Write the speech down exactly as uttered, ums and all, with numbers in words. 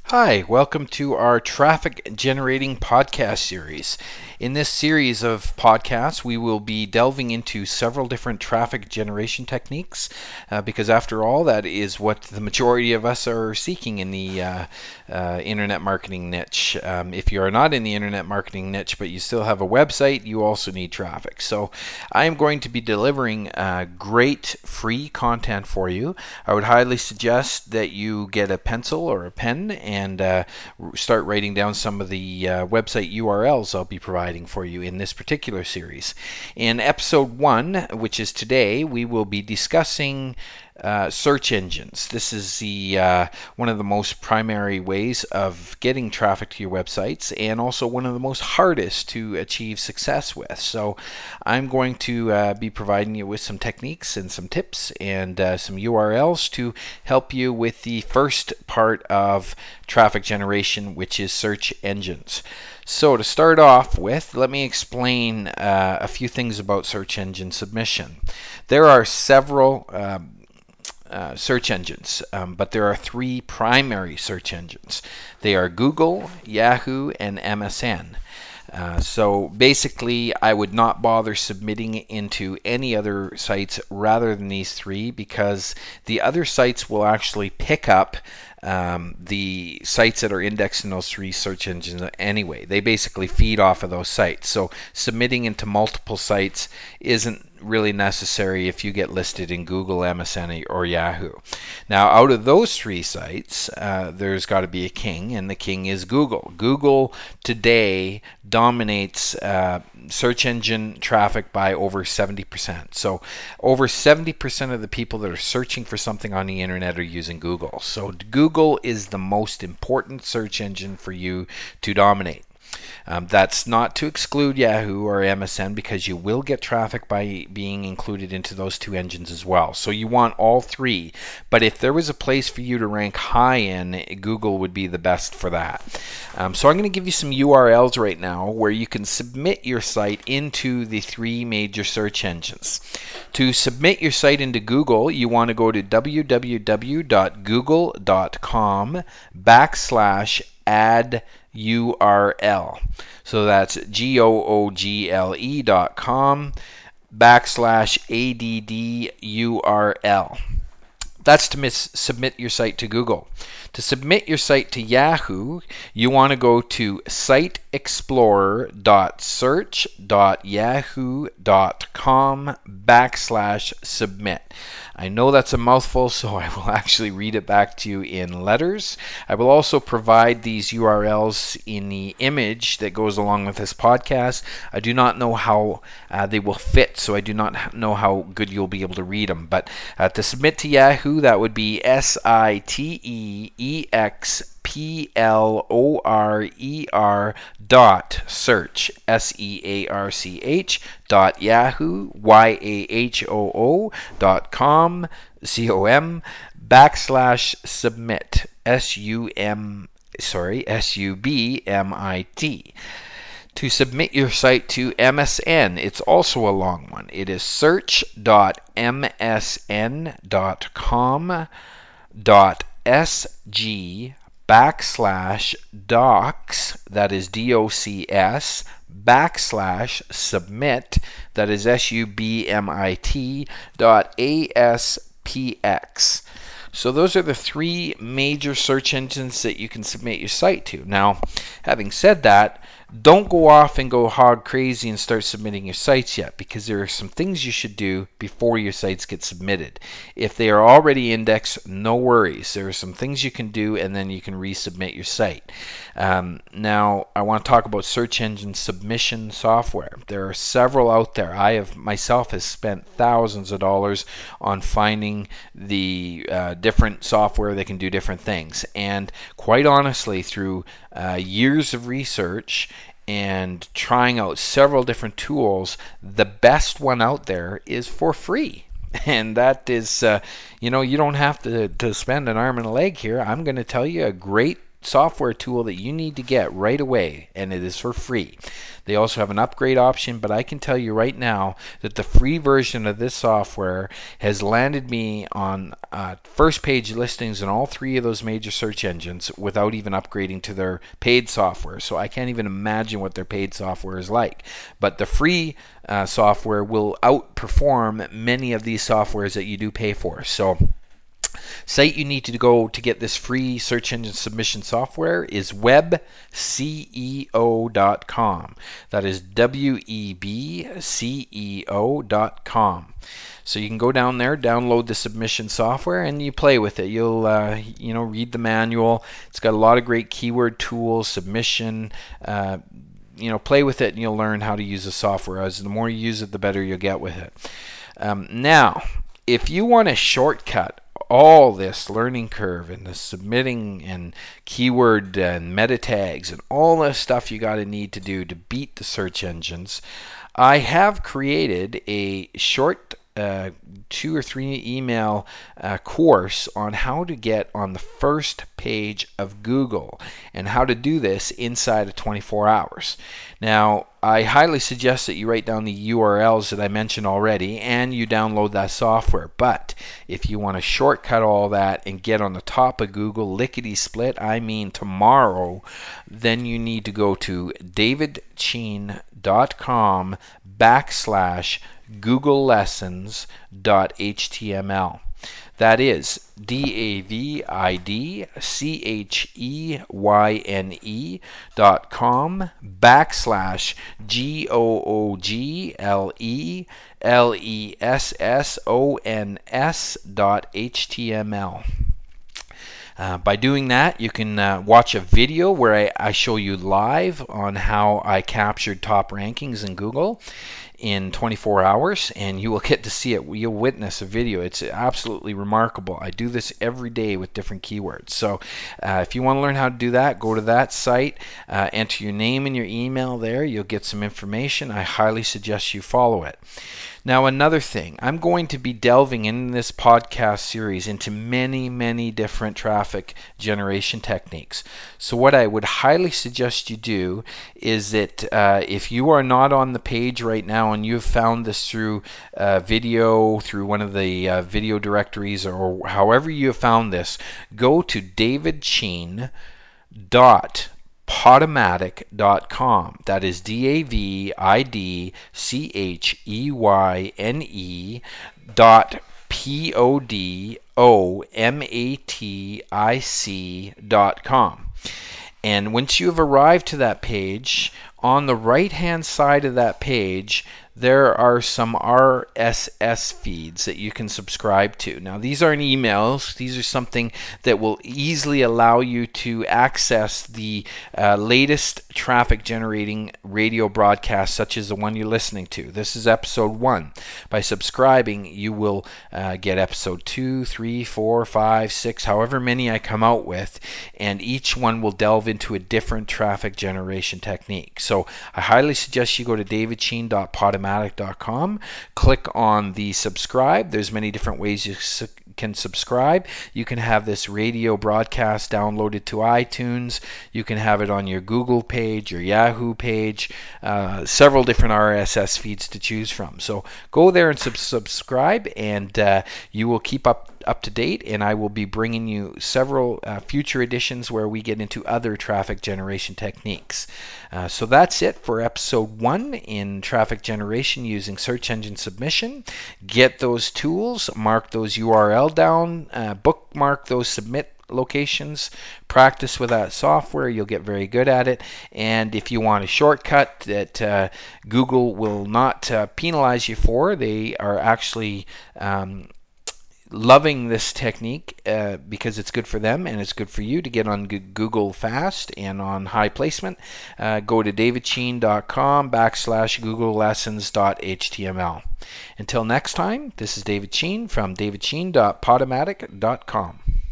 Hi, welcome to our traffic generating podcast series. In this series of podcasts, we will be delving into several different traffic generation techniques uh, because, after all, that is what the majority of us are seeking in the uh, uh, internet marketing niche. Um, if you are not in the internet marketing niche but you still have a website, you also need traffic. So, I am going to be delivering uh, great free content for you. I would highly suggest that you get a pencil or a pen and and uh, start writing down some of the uh, website U R Ls I'll be providing for you in this particular series. In episode one, which is today, we will be discussing Uh, search engines. This is the uh, one of the most primary ways of getting traffic to your websites, and also one of the most hardest to achieve success with. So I'm going to uh, be providing you with some techniques and some tips and uh, some U R Ls to help you with the first part of traffic generation, which is search engines. So to start off with, let me explain uh, a few things about search engine submission. There are several uh, Uh, search engines, um, but there are three primary search engines. They are Google, Yahoo, and M S N. Uh, so basically, I would not bother submitting into any other sites rather than these three, because the other sites will actually pick up um, the sites that are indexed in those three search engines anyway. They basically feed off of those sites. So submitting into multiple sites isn't really necessary if you get listed in Google, M S N, or Yahoo. Now, out of those three sites, uh, there's got to be a king, and the king is Google. Google today dominates uh, search engine traffic by over seventy percent. So over seventy percent of the people that are searching for something on the internet are using Google. So Google is the most important search engine for you to dominate. Um, that's not to exclude Yahoo or M S N, because you will get traffic by being included into those two engines as well. So you want all three. But if there was a place for you to rank high in, Google would be the best for that. Um, so I'm going to give you some U R Ls right now where you can submit your site into the three major search engines. To submit your site into Google, you want to go to www.google.com backslash add U R L. So that's G O O G L E dot com backslash A D D U R L. That's to miss, submit your site to Google. To submit your site to Yahoo, you want to go to site explorer dot search dot yahoo dot com backslash submit. I know that's a mouthful, so I will actually read it back to you in letters. I will also provide these U R Ls in the image that goes along with this podcast. I do not know how uh, they will fit, so I do not know how good you'll be able to read them. But uh, to submit to Yahoo, that would be S I T E E X P L O R E R dot search, S E A R C H dot Yahoo, Y A H O O dot com, C O M, backslash submit, S U M, sorry, S U B M I T. To submit your site to M S N, it's also a long one. It is search dot M S N dot com dot S G backslash docs, that is D O C S, backslash submit, that is S U B M I T, dot A S P X. So those are the three major search engines that you can submit your site to. Now, having said that, don't go off and go hog crazy and start submitting your sites yet, because there are some things you should do before your sites get submitted. If they are already indexed, no worries. There are some things you can do, and then you can resubmit your site. Um, now, I want to talk about search engine submission software. There are several out there. I have myself has spent thousands of dollars on finding the uh, different software that can do different things. And quite honestly, through uh, years of research and trying out several different tools, the best one out there is for free. And that is, uh, you know, you don't have to, to spend an arm and a leg here. I'm going to tell you a great software tool that you need to get right away, and it is for free. They also have an upgrade option, but I can tell you right now that the free version of this software has landed me on uh, first page listings in all three of those major search engines without even upgrading to their paid software. So I can't even imagine what their paid software is like. But the free uh, software will outperform many of these softwares that you do pay for. So site you need to go to get this free search engine submission software is web C E O dot com. That is W E B C E O dot com. So you can go down there, download the submission software, and you play with it. You'll uh, you know read the manual. It's got a lot of great keyword tools, submission. Uh, you know, play with it, and you'll learn how to use the software. As the more you use it, the better you'll get with it. Um, now, if you want a shortcut all this learning curve and the submitting and keyword and meta tags and all this stuff you got to need to do to beat the search engines, I have created a short uh, two or three email uh, course on how to get on the first page of Google and how to do this inside of twenty-four hours. Now, I highly suggest that you write down the U R Ls that I mentioned already and you download that software. But if you want to shortcut all that and get on the top of Google lickety-split, I mean tomorrow, then you need to go to davidcheen.com backslash Google Lessons dot H T M L. That is D A V I D C H E Y N E dot com backslash G O O G L E L E S S O N S dot H T M L. Uh, by doing that, you can uh, watch a video where I, I show you live on how I captured top rankings in Google in twenty-four hours, and you will get to see it. You'll witness a video. It's absolutely remarkable. I do this every day with different keywords. So uh, if you want to learn how to do that, go to that site, uh, enter your name and your email there. You'll get some information. I highly suggest you follow it. Now, another thing, I'm going to be delving in this podcast series into many, many different traffic generation techniques. So what I would highly suggest you do is that uh, if you are not on the page right now and you've found this through uh, video, through one of the uh, video directories, or however you have found this, go to davidcheen dot podomatic dot com. That is D A V I D C H E Y N E dot P O D O M A T I C dot com. And once you have arrived to that page, on the right hand side of that page, there are some R S S feeds that you can subscribe to. Now, these aren't emails. These are something that will easily allow you to access the uh, latest traffic generating radio broadcasts, such as the one you're listening to. This is episode one. By subscribing, you will uh, get episode two, three, four, five, six, however many I come out with, and each one will delve into a different traffic generation technique. So I highly suggest you go to davidcheen dot podomatic dot com, click on the subscribe. There's many different ways you su- can subscribe. You can have this radio broadcast downloaded to iTunes. You can have it on your Google page, your Yahoo page, uh, several different R S S feeds to choose from. So go there and sub- subscribe, and uh, you will keep up up to date, and I will be bringing you several uh, future editions where we get into other traffic generation techniques. Uh, so that's it for episode one in traffic generation using search engine submission. Get those tools, mark those U R L down, uh, bookmark those submit locations, practice with that software. You'll get very good at it. And if you want a shortcut that uh, Google will not uh, penalize you for, they are actually um, loving this technique uh, because it's good for them and it's good for you to get on G- Google fast and on high placement. Uh, go to davidcheen dot com backslash Google Lessons dot H T M L. Until next time, this is David Cheen from davidcheen dot podomatic dot com.